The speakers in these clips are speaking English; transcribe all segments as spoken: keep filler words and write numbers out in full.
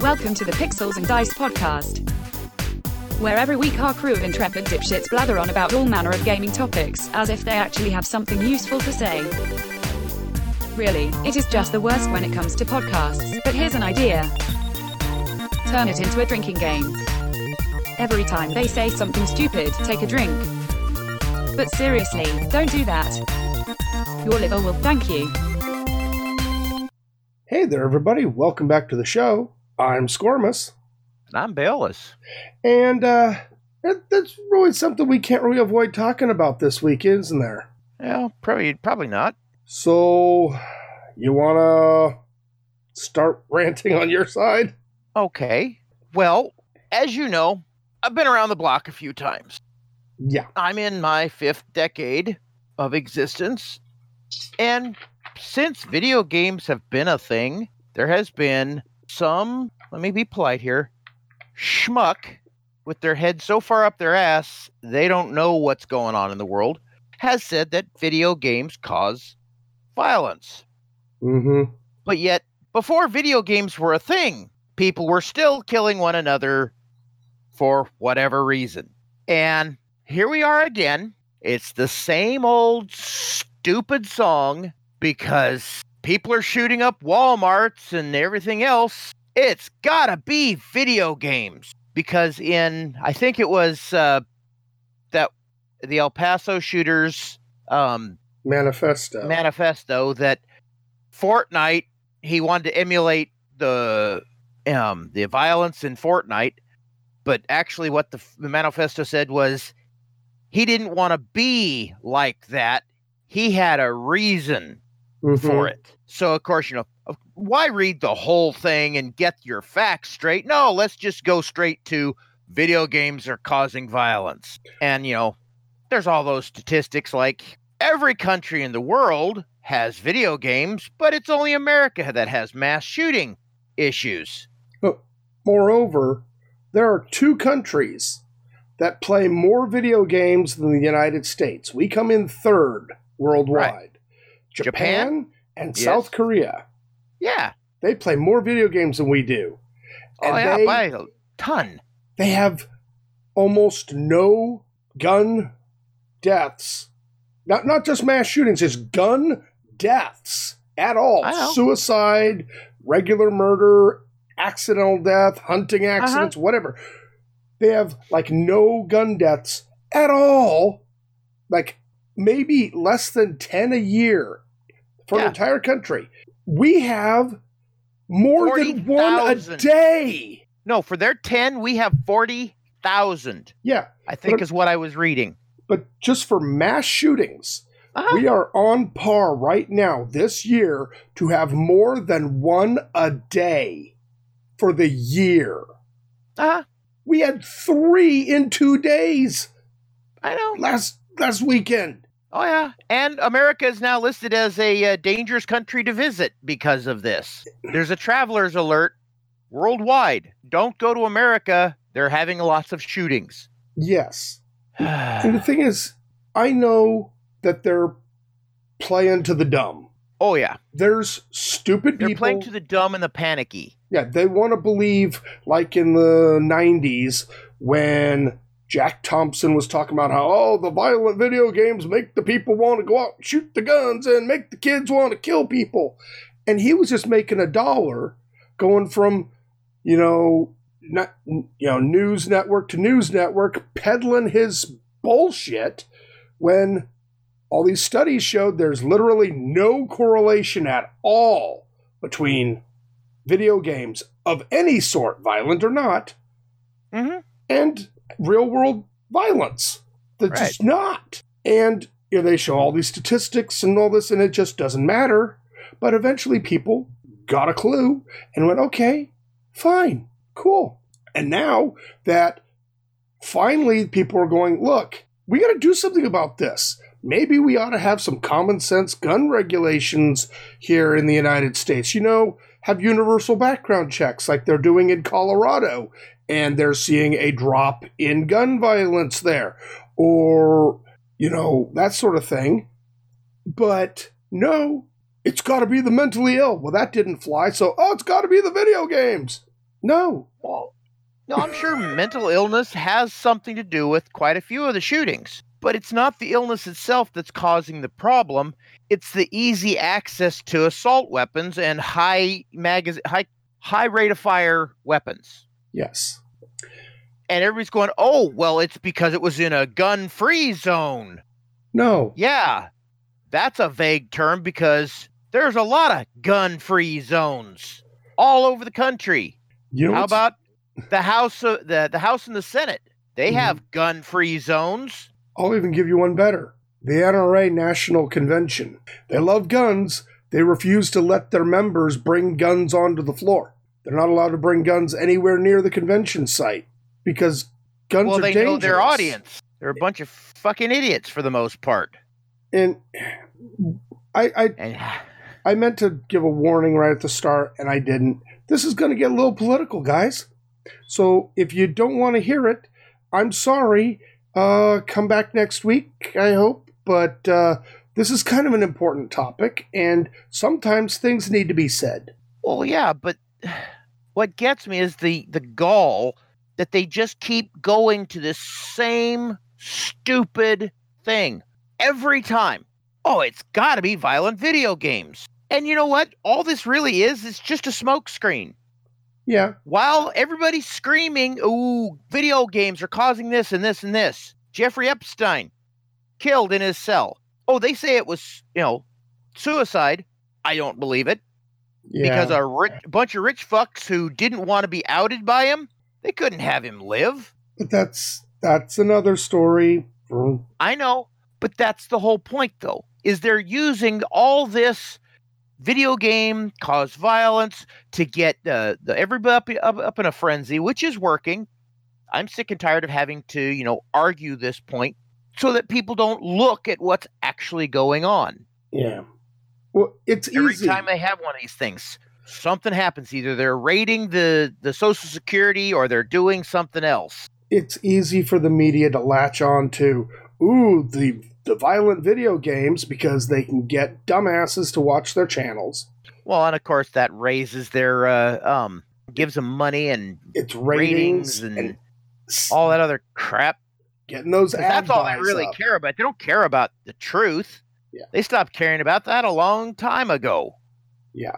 Welcome to the Pixels and Dice podcast, where every week our crew of intrepid dipshits blather on about all manner of gaming topics, as if they actually have something useful to say. Really, it is just the worst when it comes to podcasts, but here's an idea. Turn it into a drinking game. Every time they say something stupid, take a drink. But seriously, don't do that. Your liver will thank you. Hey there, everybody. Welcome back to the show. I'm Scormus. And I'm Bayless. And uh, that, that's really something we can't really avoid talking about this week, isn't there? Yeah, probably, probably not. So, you want to start ranting on your side? Okay. Well, as you know, I've been around the block a few times. Yeah. I'm in my fifth decade of existence. And since video games have been a thing, there has been some, let me be polite here, schmuck with their head so far up their ass, they don't know what's going on in the world, has said that video games cause violence. Mm-hmm. But yet, before video games were a thing, people were still killing one another for whatever reason. And here we are again. It's the same old stupid song because people are shooting up Walmarts and everything else. It's gotta be video games. Because in, I think it was uh, that the El Paso shooters um, manifesto. manifesto that Fortnite, he wanted to emulate the um, the violence in Fortnite, but actually what the, the manifesto said was he didn't want to be like that. He had a reason Mm-hmm. for it. So, of course, you know, why read the whole thing and get your facts straight? No, let's just go straight to video games are causing violence. And, you know, there's all those statistics like every country in the world has video games, but it's only America that has mass shooting issues. But moreover, there are two countries that play more video games than the United States. We come in third worldwide. Right. Japan, Japan? and Yes. South Korea. Yeah. They play more video games than we do. And oh, yeah, they, by a ton. they have almost no gun deaths. Not not just mass shootings, just gun deaths at all. I know. Suicide, regular murder, accidental death, hunting accidents, Uh-huh. whatever. They have like no gun deaths at all. Like maybe less than ten a year for Yeah. the entire country. We have more than one a forty thousand. day. No, for their ten, we have forty thousand, Yeah, I think But- is what I was reading. but just for mass shootings, Uh-huh. we are on par right now this year to have more than one a day for the year. Uh-huh. We had three in two days I know. last last weekend. Oh, yeah. And America is now listed as a uh, dangerous country to visit because of this. There's a traveler's alert worldwide. Don't go to America. They're having lots of shootings. Yes. And the thing is, I know that they're playing to the dumb. Oh, yeah. There's stupid They're people. playing to the dumb and the panicky. Yeah, they want to believe, like in the nineties, when Jack Thompson was talking about how, oh, the violent video games make the people want to go out and shoot the guns and make the kids want to kill people. And he was just making a dollar going from, you know, not, you know, news network to news network, peddling his bullshit when all these studies showed there's literally no correlation at all between video games of any sort, violent or not, Mm-hmm. and real world violence. They're Right. just not. And you know, they show all these statistics and all this, and it just doesn't matter. But eventually people got a clue and went, okay, fine, cool. And now that finally people are going, look, we got to do something about this. Maybe we ought to have some common sense gun regulations here in the United States. You know, have universal background checks like they're doing in Colorado, and they're seeing a drop in gun violence there, or, you know, that sort of thing. But no, it's got to be the mentally ill. Well, that didn't fly, so, oh, it's got to be the video games. No. Well, no, I'm sure mental illness has something to do with quite a few of the shootings, but it's not the illness itself that's causing the problem. It's the easy access to assault weapons and high magaz- high high rate of fire weapons. Yes. And everybody's going, "Oh, well, it's because it was in a gun-free zone." No. Yeah, that's a vague term because there's a lot of gun-free zones all over the country. You know How what's- about the House, uh, the the House and the Senate? They Mhm. have gun-free zones. I'll even give you one better. The N R A National Convention. They love guns. They refuse to let their members bring guns onto the floor. They're not allowed to bring guns anywhere near the convention site because guns Well, are they dangerous. know their audience. They're a bunch of fucking idiots for the most part. And I, I, And I meant to give a warning right at the start, and I didn't. This is going to get a little political, guys. So if you don't want to hear it, I'm sorry. Uh, come back next week, I hope. But uh, this is kind of an important topic, and sometimes things need to be said. well, yeah, but what gets me is the the gall that they just keep going to this same stupid thing every time. Oh, it's got to be violent video games. And you know what? All this really is is just a smokescreen. Yeah, While everybody's screaming, "Ooh, video games are causing this and this and this." Jeffrey Epstein killed in his cell. Oh, they say it was, you know, suicide. I don't believe it. yeah. Because a rich, bunch of rich fucks who didn't want to be outed by him, they couldn't have him live. But that's that's another story. For, I know, but that's the whole point, though, is they're using all this video game cause violence to get uh, the everybody up, up, up in a frenzy, which is working. I'm sick and tired of having to, you know, argue this point so that people don't look at what's actually going on. yeah. Well, it's Every easy. time they have one of these things, something happens. Either they're raiding the, the Social Security or they're doing something else. It's easy for the media to latch on to, ooh, the the violent video games because they can get dumbasses to watch their channels. Well, and of course that raises their, uh, um, gives them money and It's ratings, ratings, and, and, s- all that other crap. getting those 'Cause ad that's all they buys really up. care about. They don't care about the truth. Yeah. They stopped caring about that a long time ago. Yeah.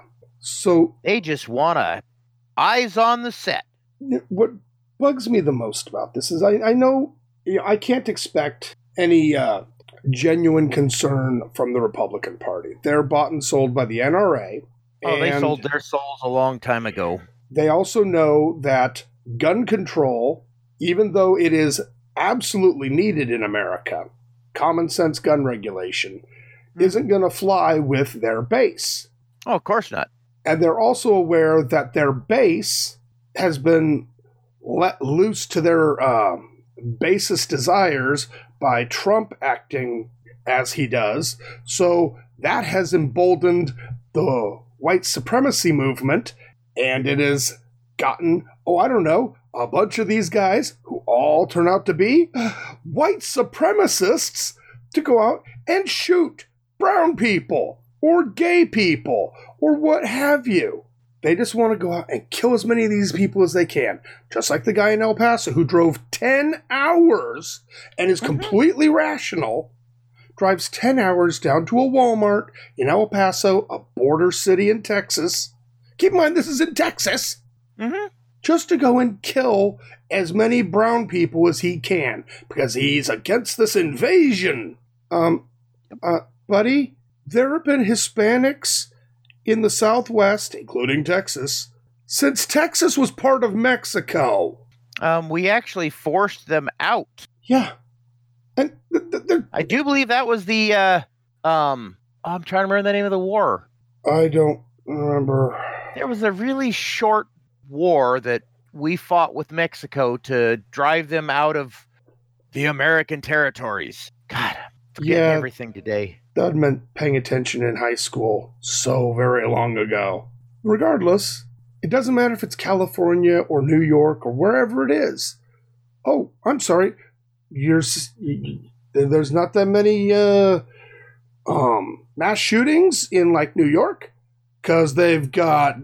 So They just want to eyes on the set. what bugs me the most about this is I, I know, you know I can't expect any uh, genuine concern from the Republican Party. They're bought and sold by the N R A. Oh, they and sold their souls a long time ago. They also know that gun control, even though it is absolutely needed in America, common sense gun regulation, isn't going to fly with their base. Oh, of course not. And they're also aware that their base has been let loose to their uh, basest desires by Trump acting as he does. So that has emboldened the white supremacy movement, and it has gotten, oh, I don't know, a bunch of these guys who all turn out to be white supremacists to go out and shoot brown people or gay people or what have you. They just want to go out and kill as many of these people as they can. Just like the guy in El Paso who drove ten hours and is completely rational, drives ten hours down to a Walmart in El Paso, a border city in Texas. Keep in mind, this is in Texas. Mm-hmm. Just to go and kill as many brown people as he can because he's against this invasion. Um, uh, buddy, there have been Hispanics in the Southwest, including Texas, since Texas was part of Mexico. Um, we actually forced them out. Yeah. And th- th- th- I do believe that was the, uh, um, oh, I'm trying to remember the name of the war. I don't remember. There was a really short war that we fought with Mexico to drive them out of the American territories. God, I'm forgetting Yeah. everything today. That meant paying attention in high school so very long ago. Regardless, it doesn't matter if it's California or New York or wherever it is. Oh, I'm sorry. You're, s- y- y- there's not that many uh, um, mass shootings in like New York because they've got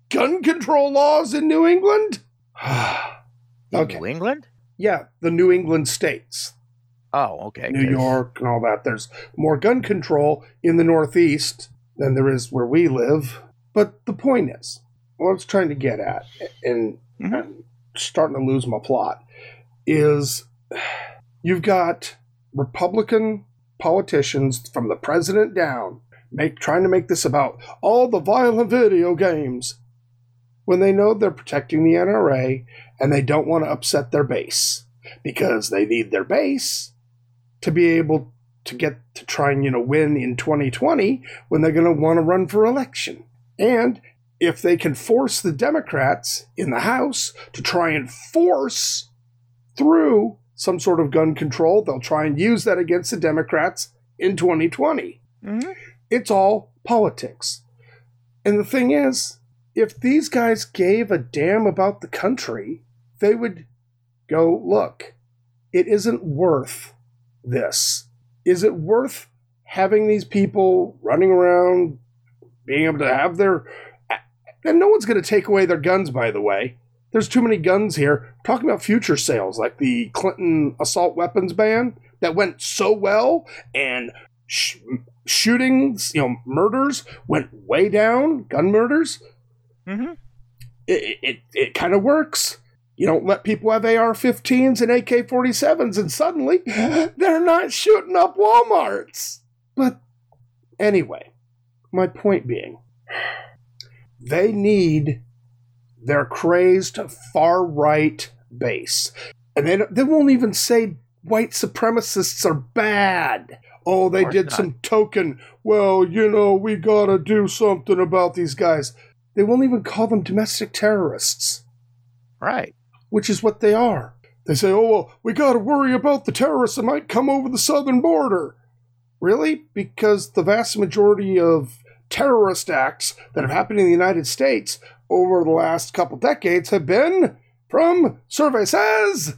gun control laws in New England? Okay. New England? Yeah, the New England states. Oh, okay. New 'cause- York and all that. There's more gun control in the Northeast than there is where we live. But the point is, what I was trying to get at, and Mhm. I'm starting to lose my plot, is you've got Republican politicians from the president down make trying to make this about all the violent video games when they know they're protecting the N R A and they don't want to upset their base because they need their base to be able to get to try and, you know, win in twenty twenty when they're going to want to run for election. And if they can force the Democrats in the House to try and force through some sort of gun control, they'll try and use that against the Democrats in twenty twenty. Mhm. It's all politics. And the thing is, if these guys gave a damn about the country, they would go, look, it isn't worth this. Is it worth having these people running around, being able to have their... And no one's going to take away their guns, by the way. There's too many guns here. We're talking about future sales, like the Clinton assault weapons ban that went so well, and sh- shootings, you know, murders went way down, gun murders. Mm-hmm. It, it, it kind of works. You don't let people have A R fifteens and A K forty-sevens, and suddenly they're not shooting up Walmarts. But anyway, my point being, they need their crazed far-right base. And they, they won't even say white supremacists are bad. Oh, they did not. some token, well, you know, we gotta do something about these guys. They won't even call them domestic terrorists, Right. which is what they are. They say, oh, well, we gotta worry about the terrorists that might come over the southern border. Really? Because the vast majority of terrorist acts that have happened in the United States over the last couple decades have been from, survey says,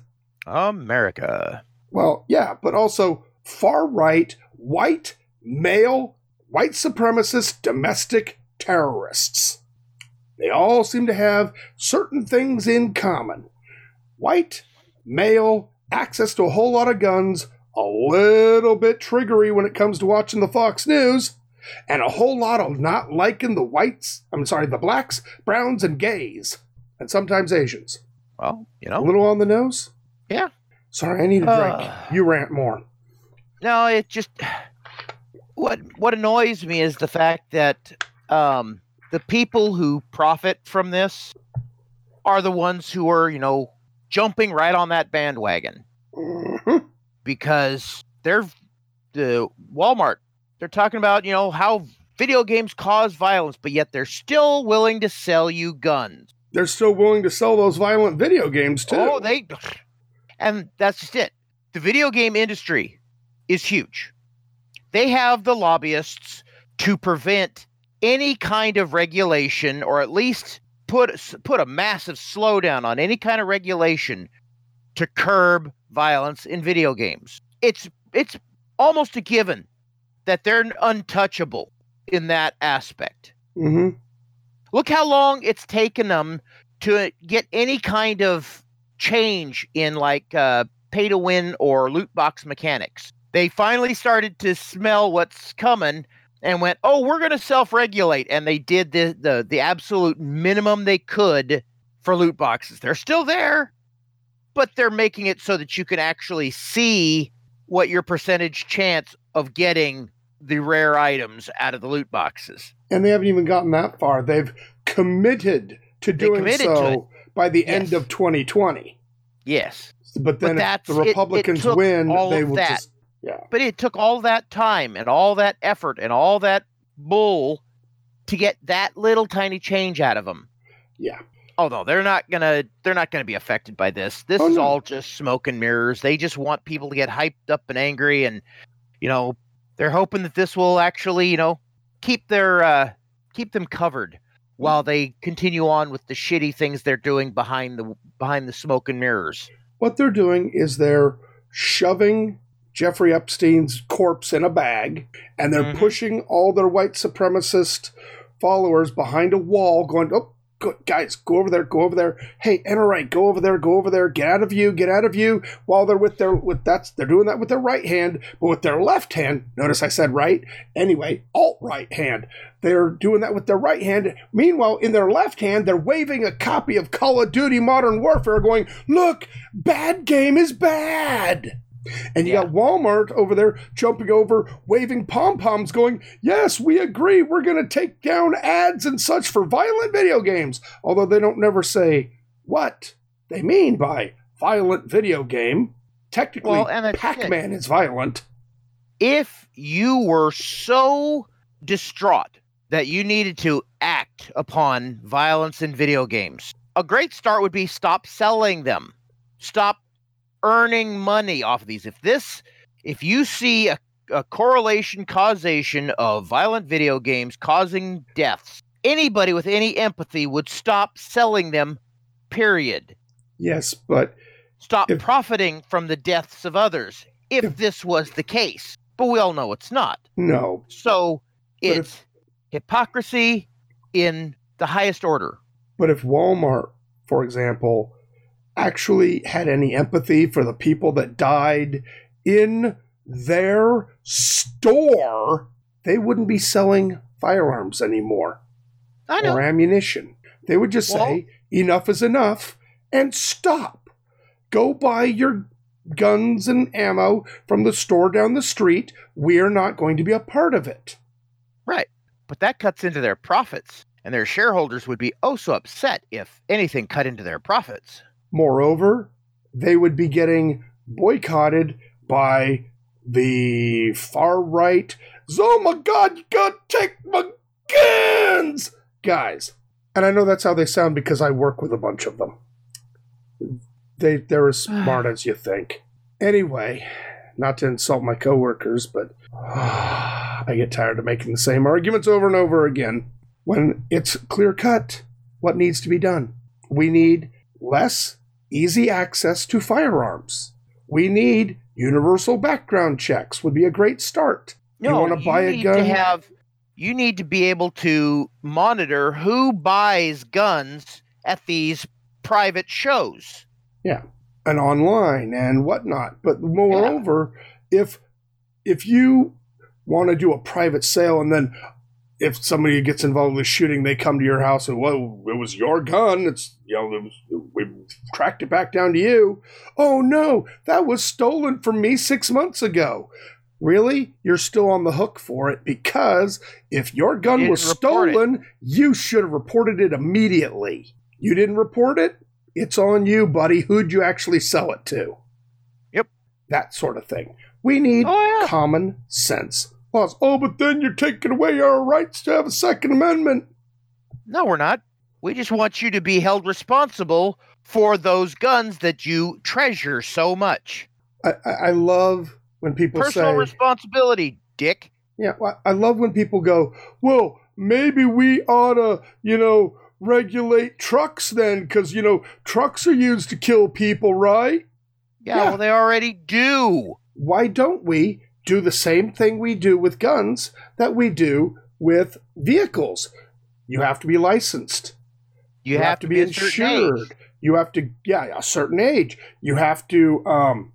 America. well, yeah, but also far-right, white, male, white supremacist, domestic terrorists. They all seem to have certain things in common. White, male, access to a whole lot of guns, a little bit triggery when it comes to watching the Fox News, and a whole lot of not liking the whites, I'm sorry, the blacks, browns, and gays, and sometimes Asians. Well, you A know. little on the nose? Yeah. Sorry, I need a drink. Uh. You rant more. No, it just what what annoys me is the fact that um, the people who profit from this are the ones who are, you know, jumping right on that bandwagon Mhm. because they're the Walmart. They're talking about, you know, how video games cause violence, but yet they're still willing to sell you guns. They're still willing to sell those violent video games, too. Oh, they, and that's just it. The video game industry is huge. They have the lobbyists to prevent any kind of regulation, or at least put put a massive slowdown on any kind of regulation to curb violence in video games. It's it's almost a given that they're untouchable in that aspect. Mm-hmm. Look how long it's taken them to get any kind of change in like uh, pay to win or loot box mechanics. They finally started to smell what's coming and went, oh, we're going to self-regulate. And they did the, the, the absolute minimum they could for loot boxes. They're still there, but they're making it so that you can actually see what your percentage chance of getting the rare items out of the loot boxes. And they haven't even gotten that far. They've committed to They doing committed to so by the Yes. end of twenty twenty. Yes. But then But if that's- the it- it Republicans took win, all they of will that. just... Yeah. But it took all that time and all that effort and all that bull to get that little tiny change out of them. Yeah. Oh no, they're not gonna they're not gonna be affected by this. This Oh, is no. all just smoke and mirrors. They just want people to get hyped up and angry, and you know, they're hoping that this will actually, you know, keep their uh keep them covered while they continue on with the shitty things they're doing behind the behind the smoke and mirrors. What they're doing is they're shoving Jeffrey Epstein's corpse in a bag, and they're Mhm. pushing all their white supremacist followers behind a wall, going, oh, go, guys, go over there, go over there. Hey, N R A, go over there, go over there. Get out of view, get out of view. While they're with their with that's they're doing that with their right hand, but with their left hand. Notice I said right. Anyway, alt right hand. They're doing that with their right hand. Meanwhile, in their left hand, they're waving a copy of Call of Duty Modern Warfare, going, "Look, bad game is bad." And you yeah. got Walmart over there jumping over, waving pom-poms, going, "Yes, we agree. We're going to take down ads and such for violent video games." Although they don't never say what they mean by violent video game. Technically, well, Pac-Man is violent. If you were so distraught that you needed to act upon violence in video games, a great start would be stop selling them. Stop earning money off of these. If this, if you see a, a correlation, causation of violent video games causing deaths, anybody with any empathy would stop selling them, period. Yes, but stop if, profiting from the deaths of others if, if this was the case. But we all know it's not. No. So it's if, hypocrisy in the highest order. But if Walmart, for example, actually had any empathy for the people that died in their store, they wouldn't be selling firearms anymore. I know. Or ammunition. They would just well, say, enough is enough, and stop. Go buy your guns and ammo from the store down the street. We're not going to be a part of it. Right. But that cuts into their profits, and their shareholders would be oh so upset if anything cut into their profits. Moreover, they would be getting boycotted by the far right. Oh my God, you gotta take my guns, guys. And I know that's how they sound because I work with a bunch of them. They, they're as smart as you think. Anyway, not to insult my coworkers, but uh, I get tired of making the same arguments over and over again. When it's clear cut what needs to be done. We need less easy access to firearms. We need universal background checks would be a great start. No, you want to buy a gun? To have, you need to be able to monitor who buys guns at these private shows. Yeah, and online and whatnot. But moreover, yeah. if if you want to do a private sale and then if somebody gets involved with shooting, they come to your house and, well, it was your gun. It's, you know, it was, we tracked it back down to you. Oh, no, that was stolen from me six months ago. Really? You're still on the hook for it because if your gun you was stolen, it. you should have reported it immediately. You didn't report it? It's on you, buddy. Who'd you actually sell it to? Yep. That sort of thing. We need oh, yeah. common sense laws. Oh, but then you're taking away our rights to have a Second Amendment. No, we're not. We just want you to be held responsible for those guns that you treasure so much. I, I, I love when people Personal say... Personal responsibility, dick. Yeah, well, I love when people go, well, maybe we ought to, you know, regulate trucks then, because, you know, trucks are used to kill people, right? Yeah, yeah, well, they already do. Why don't we do the same thing we do with guns that we do with vehicles? You have to be licensed. You, you have, have to be, be insured. You have to, yeah, a certain age. You have to um,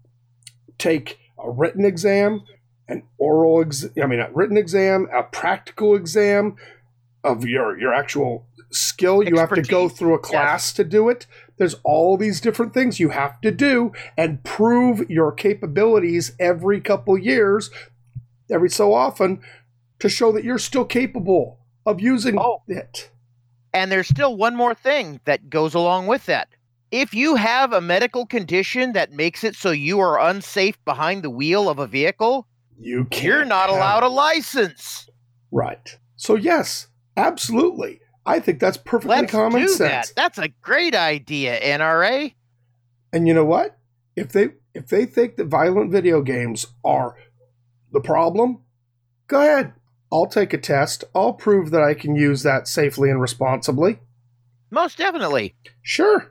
take a written exam, an oral exam, I mean, a written exam, a practical exam of your, your actual skill. You Expertise. Have to go through a class yes. to do it. There's all these different things you have to do and prove your capabilities every couple years, every so often, to show that you're still capable of using oh. it. And there's still one more thing that goes along with that. If you have a medical condition that makes it so you are unsafe behind the wheel of a vehicle, you can't you're not have... allowed a license. Right. So yes, absolutely. I think that's perfectly Let's common do sense. That. That's a great idea, N R A. And you know what? If they if they think that violent video games are the problem, go ahead. I'll take a test. I'll prove that I can use that safely and responsibly. Most definitely. Sure.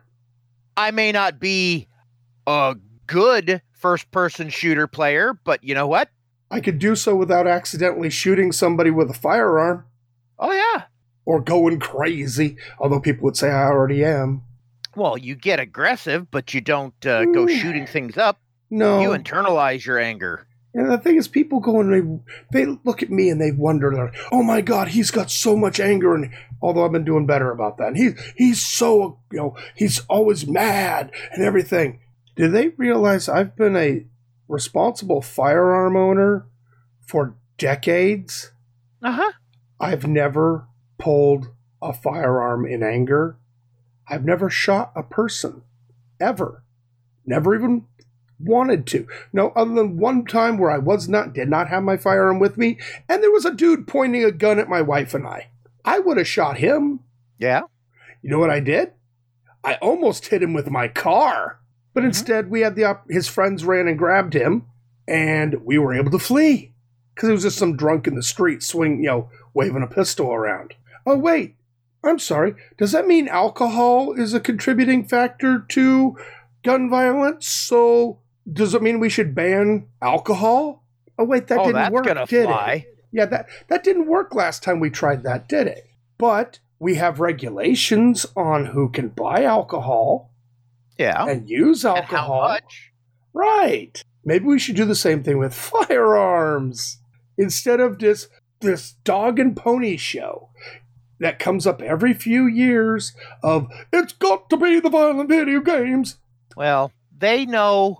I may not be a good first-person shooter player, but you know what? I could do so without accidentally shooting somebody with a firearm. Oh, yeah. or going crazy, although people would say I already am. Well, you get aggressive, but you don't uh, go Mm. shooting things up. No. You internalize your anger. And the thing is, people go and they, they look at me and they wonder, like, oh my God, he's got so much anger. And although I've been doing better about that, and he, he's so, you know, he's always mad and everything. Do they realize I've been a responsible firearm owner for decades? Uh-huh. I've never pulled a firearm in anger. I've never shot a person, ever. Never even wanted to. No, other than one time where I was not, did not have my firearm with me, and there was a dude pointing a gun at my wife and I. I would have shot him. Yeah. You know what I did? I almost hit him with my car. But Mm-hmm. instead, we had the op- his friends ran and grabbed him, and we were able to flee. Because it was just some drunk in the street swing, you know, waving a pistol around. Oh, wait. I'm sorry. Does that mean alcohol is a contributing factor to gun violence? So does it mean we should ban alcohol? Oh, wait, that oh, didn't that's work, gonna did fly. it? Yeah, that, that didn't work last time we tried that, did it? But we have regulations on who can buy alcohol Yeah. and use And alcohol. how much? Right. Maybe we should do the same thing with firearms. Instead of this, this dog and pony show that comes up every few years of, it's got to be the violent video games. Well, they know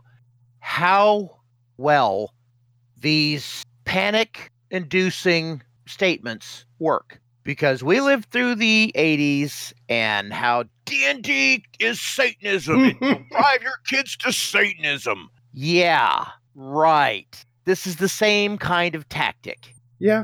how well these panic-inducing statements work. Because we lived through the eighties and how D and D is Satanism. It will drive your kids to Satanism. Yeah, right. This is the same kind of tactic. Yeah.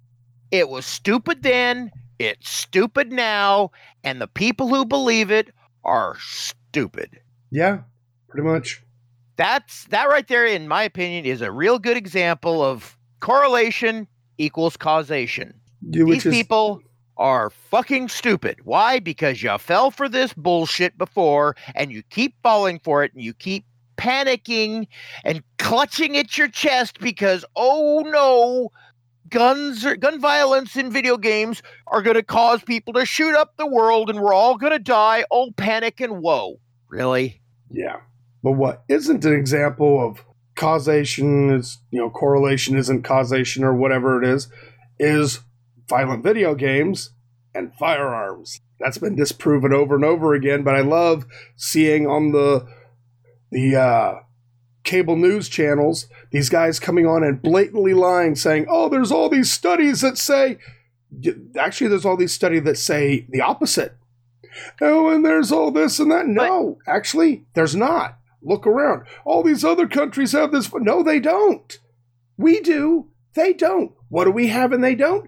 It was stupid then, it's stupid now, and the people who believe it are stupid. Yeah, pretty much. That's that right there, in my opinion, is a real good example of correlation equals causation. Yeah, which These is, people are fucking stupid. Why? Because you fell for this bullshit before, and you keep falling for it, and you keep panicking and clutching at your chest because, oh no, guns or gun violence in video games are going to cause people to shoot up the world, and we're all going to die. Oh, panic and woe. Really? yeah. But what isn't an example of causation is, you know, correlation isn't causation or whatever it is, is violent video games and firearms. That's been disproven over and over again, but I love seeing on the the uh, cable news channels these guys coming on and blatantly lying, saying, oh, there's all these studies that say, actually there's all these studies that say the opposite. Oh, and there's all this and that. No, actually, there's not. Look around. All these other countries have this. No, they don't. We do. They don't. What do we have and they don't?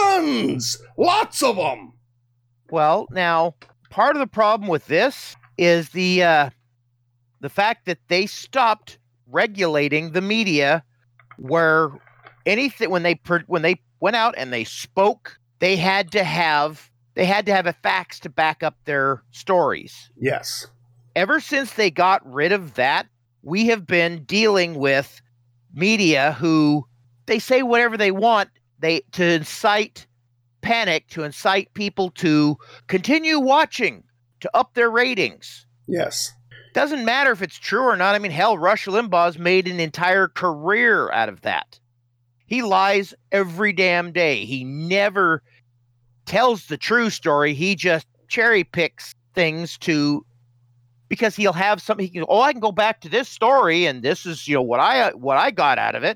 Guns! Lots of them! Well, now, part of the problem with this is the uh, the fact that they stopped regulating the media, where anything when they when they went out and they spoke, they had to have they had to have a facts to back up their stories. Yes. Ever since they got rid of that, we have been dealing with media who they say whatever they want, they to incite panic, to incite people to continue watching, to up their ratings. Yes. Doesn't matter if it's true or not. I mean, hell, Rush Limbaugh's made an entire career out of that. He lies every damn day. He never tells the true story. He just cherry picks things to, because he'll have something. He can, oh, I can go back to this story, and this is, you know, what I what I got out of it.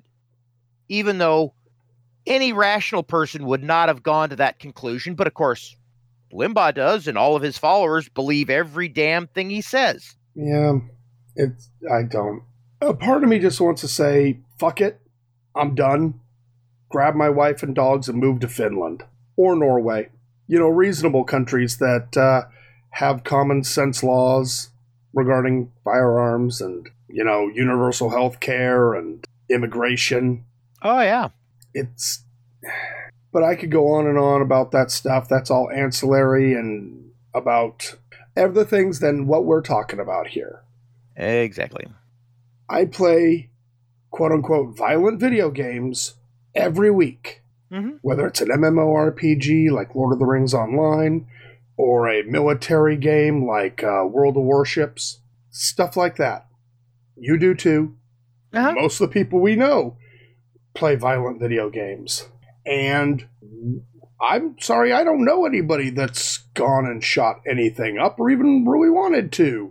Even though any rational person would not have gone to that conclusion, but of course, Limbaugh does, and all of his followers believe every damn thing he says. Yeah. It's. I don't. A part of me just wants to say, fuck it. I'm done. Grab my wife and dogs and move to Finland or Norway. You know, reasonable countries that uh, have common sense laws regarding firearms and, you know, universal health care and immigration. Oh, yeah. It's, but I could go on and on about that stuff. That's all ancillary and about other things than what we're talking about here. Exactly. I play quote unquote violent video games every week. Mm-hmm. Whether it's an MMORPG like Lord of the Rings Online, or a military game like uh, World of Warships, stuff like that. You do too. Uh-huh. Most of the people we know play violent video games. And I'm sorry, I don't know anybody that's gone and shot anything up or even really wanted to,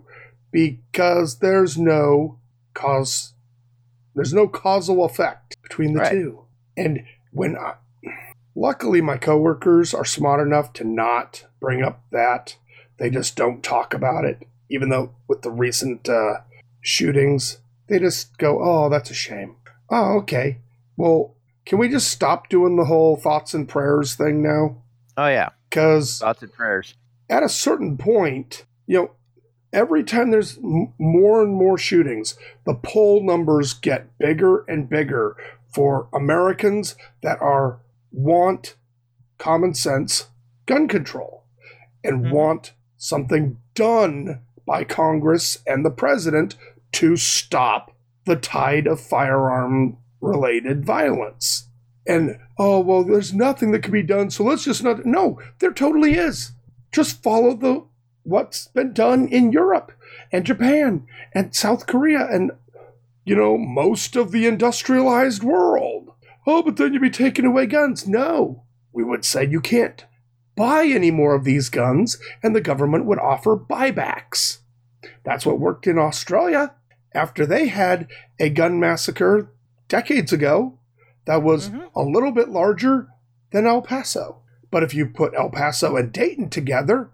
because there's no cause, there's no causal effect between the Right. two. And when I, luckily my coworkers are smart enough to not bring up that. They just don't talk about it, even though with the recent uh, shootings, they just go, oh, that's a shame. Oh, okay. Well, can we just stop doing the whole thoughts and prayers thing now? Oh, yeah. Because Thoughts and prayers. at a certain point, you know, every time there's m- more and more shootings, the poll numbers get bigger and bigger for Americans that are want common sense gun control and Mm-hmm. want something done by Congress and the president to stop the tide of firearm-related violence. And, oh, well, there's nothing that can be done, so let's just not... No, there totally is. Just follow the what's been done in Europe and Japan and South Korea and, you know, most of the industrialized world. Oh, but then you'd be taking away guns. No, we would say you can't buy any more of these guns, and the government would offer buybacks. That's what worked in Australia after they had a gun massacre decades ago that was Mhm. a little bit larger than El Paso. But if you put El Paso and Dayton together,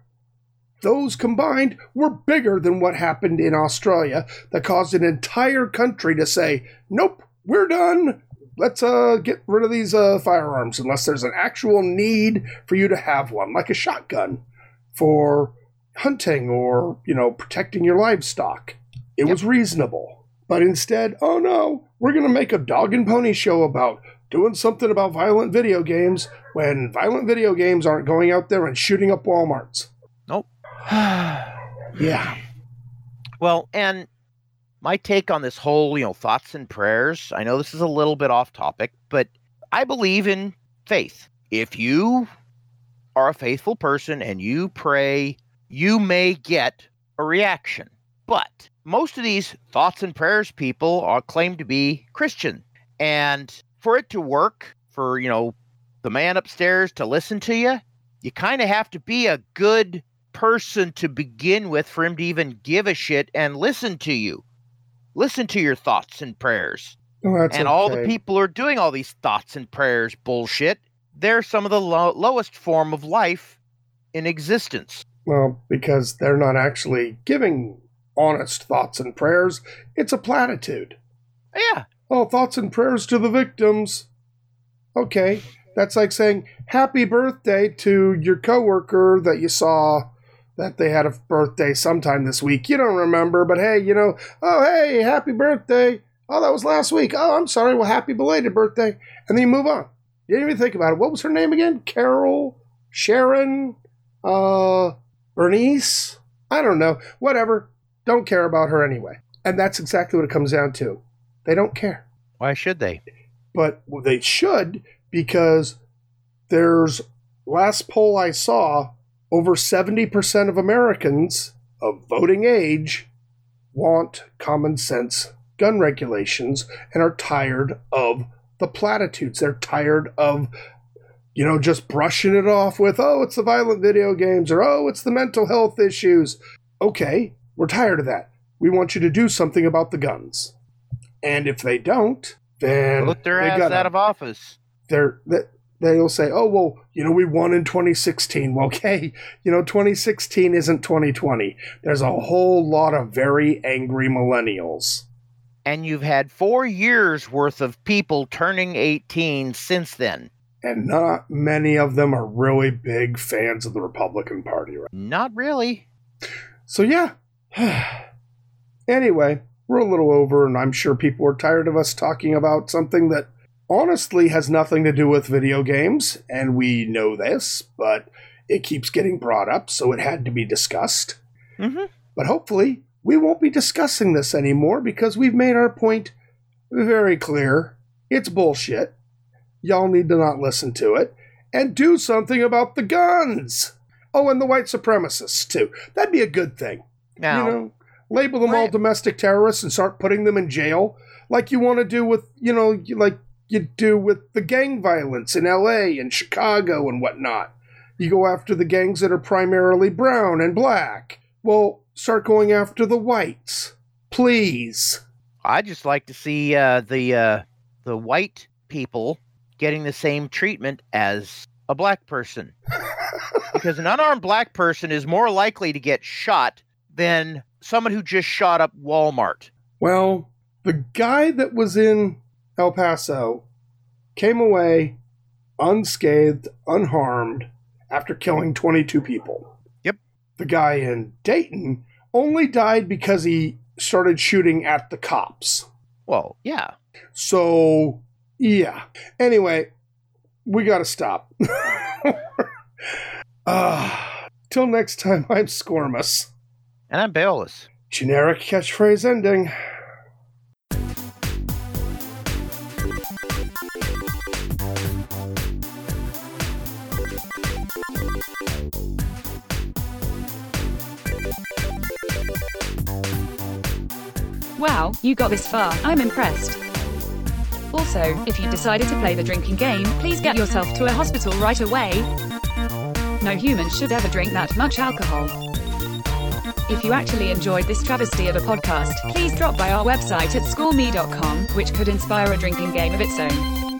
those combined were bigger than what happened in Australia that caused an entire country to say, nope, we're done. Let's uh, get rid of these uh, firearms unless there's an actual need for you to have one, like a shotgun for hunting or, you know, protecting your livestock. It Yep. was reasonable. But instead, oh no, we're going to make a dog and pony show about doing something about violent video games when violent video games aren't going out there and shooting up Walmarts. Nope. Yeah. Well, and my take on this whole, you know, thoughts and prayers, I know this is a little bit off topic, but I believe in faith. If you are a faithful person and you pray, you may get a reaction. But most of these thoughts and prayers people are claim to be Christian. And for it to work, for, you know, the man upstairs to listen to you, you kind of have to be a good person to begin with for him to even give a shit and listen to you. Listen to your thoughts and prayers. Oh, that's and all the okay. people who are doing all these thoughts and prayers bullshit, they're some of the lo- lowest form of life in existence. Well, because they're not actually giving honest thoughts and prayers. It's a platitude. Yeah. Oh, thoughts and prayers to the victims. Okay. That's like saying happy birthday to your coworker that you saw that they had a birthday sometime this week. You don't remember, but hey, you know, oh, hey, happy birthday. Oh, that was last week. Oh, I'm sorry. Well, happy belated birthday. And then you move on. You didn't even think about it. What was her name again? Carol? Sharon? Uh, Bernice? I don't know. Whatever. Don't care about her anyway. And that's exactly what it comes down to. They don't care. Why should they? But they should, because there's, last poll I saw, over seventy percent of Americans of voting age want common sense gun regulations and are tired of the platitudes. They're tired of, you know, just brushing it off with, oh, it's the violent video games, or oh, it's the mental health issues. Okay, we're tired of that. We want you to do something about the guns. And if they don't, then Look their they ass gotta- out of office. they're that they'll say, oh, well, you know, we won in twenty sixteen. Well, okay, you know, twenty sixteen isn't twenty twenty. There's a whole lot of very angry millennials. And you've had four years worth of people turning eighteen since then. And not many of them are really big fans of the Republican Party, right? Not really. So, yeah. Anyway, we're a little over, and I'm sure people are tired of us talking about something that honestly has nothing to do with video games, and we know this, but it keeps getting brought up, so it had to be discussed. Mm-hmm. But hopefully, we won't be discussing this anymore because we've made our point very clear. It's bullshit. y'all need to not listen to it and do something about the guns. Oh, and the white supremacists, too. That'd be a good thing. Now, you know, label them all right. domestic terrorists and start putting them in jail like you want to do with, you know, like you do with the gang violence in L A and Chicago and whatnot. You go after the gangs that are primarily brown and black. Well, start going after the whites. Please. I just like to see uh, the uh, the white people getting the same treatment as a black person. Because an unarmed black person is more likely to get shot than someone who just shot up Walmart. Well, the guy that was in El Paso came away unscathed, unharmed, after killing twenty-two people. Yep. The guy in Dayton only died because he started shooting at the cops. Well, yeah. So, yeah. Anyway, we gotta stop. uh, till next time, I'm Squirmus. And I'm Bayless. Generic catchphrase ending. Wow, you got this far. I'm impressed. Also, if you decided to play the drinking game, please get yourself to a hospital right away. No human should ever drink that much alcohol. If you actually enjoyed this travesty of a podcast, please drop by our website at score me dot com, which could inspire a drinking game of its own.